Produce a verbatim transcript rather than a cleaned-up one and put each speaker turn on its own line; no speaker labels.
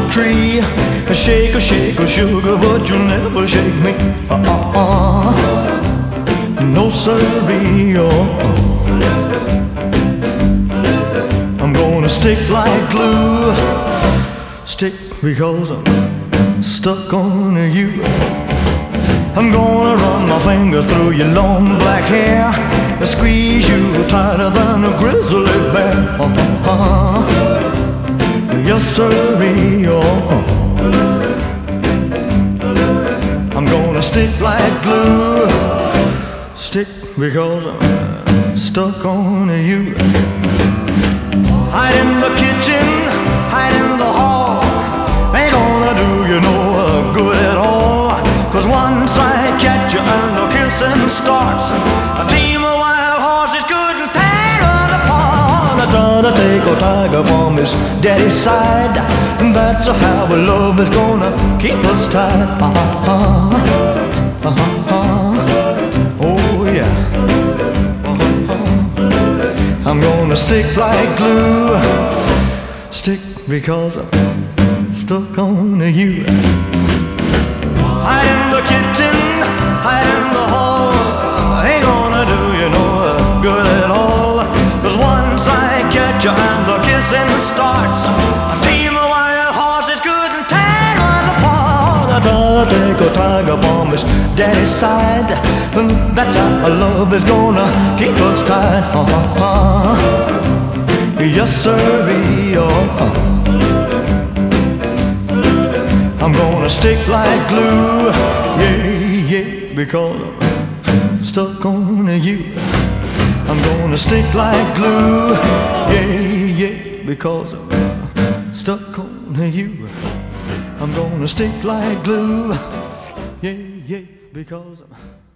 tree. Shake a shake a sugar, but you'll never shake me. Uh-uh-uh. No siree, oh. I'm gonna stick like glue. Stick because I'm stuck on you. I'm gonna run my fingers through your long black hair and squeeze you tighter than a grizzly bear. Uh-huh. Yes, sirree, oh. I'm gonna stick like glue. Stick because I'm stuck on you. Hide in the kitchen, hide in the hall. Ain't gonna do you no good at all. Cause once I catch you and the kissing starts, a team of wild horses couldn't tear us apart. I try to take a tiger from his daddy's side, and that's how our love is gonna keep us tied. Uh-huh, uh-huh, oh yeah. Uh-huh. I'm gonna stick like glue. Stick because I'm stuck on you. Hide in the kitchen, hide in the hall. Ain't gonna do you no good at all. Cause once I catch you and the kissing starts, a team of wild horses couldn't tear us apart. I try to take a tiger from his daddy's side, and that's how our love is gonna keep us tied. Uh-huh. Yes, sirree, oh. I'm gonna stick like glue, yeah, yeah, because I'm stuck on you. I'm gonna stick like glue, yeah, yeah, because I'm stuck on you. I'm gonna stick like glue, yeah, yeah, because I'm